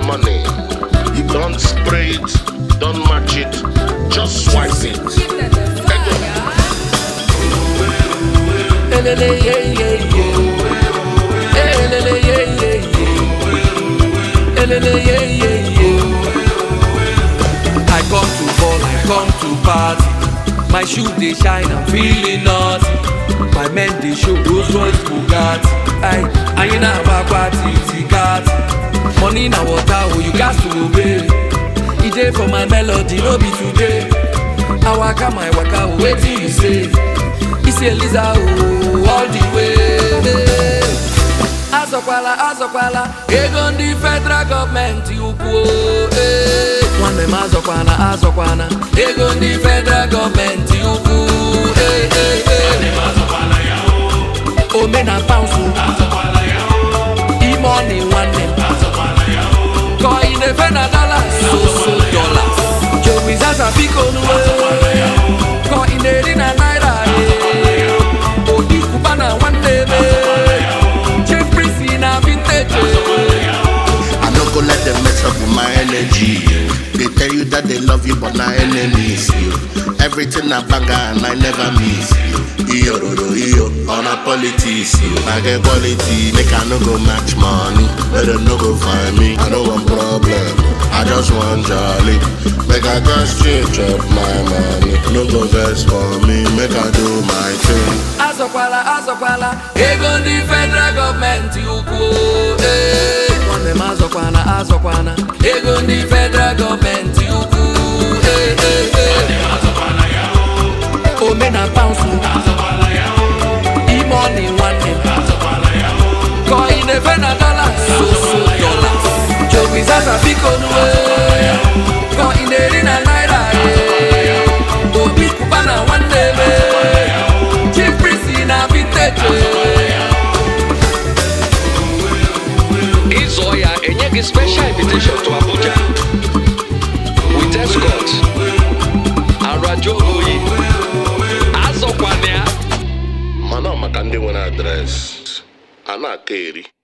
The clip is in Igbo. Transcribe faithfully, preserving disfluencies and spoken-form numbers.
money. You don't spray it, don't match it, just swipe it. Elele yeah yeah yeah. Elele yeah yeah yeah. Elele yeah yeah yeah. I come to ball, I come to party. My shoe they shine, I'm feeling naughty. My men they show Rolls Royce Bugatti. Aye, I ain't a party, got money na water, oh you got to obey. It day for my melody, no be today. I waka my waka, oh wait till you say. It's Eliza, oh all the way. Azokwala, Azokwala, Egon the federal government, you go. One them Azokwana, Azokwana, Egon the federal government, you go. Oh men a bounce, e-money one name. Coin a fena dollar, so so dollars. Joey Zaza Pico no way. Coin a rina naira. Odi Kubana one day. Check Prissy na vintage. I no go let them mess up with my energy. They tell you that they love you but not enemies. You. Everything I banga and I never miss you. Iyo roro iyo on a politics. You. I get quality, make I no go match money. Let them no go find me. I don't want problem. I just want jolly. Make I just change up my money. No go vex for me. Make I do my thing. Azokwala, Azokwala, Egon the federal government you go. Hey. One them Azokwana, Azokwana, Egon the federal government you go. Hey, hey, hey. Oh men a bounce, e-money one name. Coin a fena dollar, so so dollars. Joey Zaza Pico no way. Coin a rina naira. Odi Kubana one day. Check Prissy na vintage. Izoya enyegi special invitation to Abuja with escort. Arajogoyi Azokwania. Mana maka ndị nwere adreesị, a na-aka eri.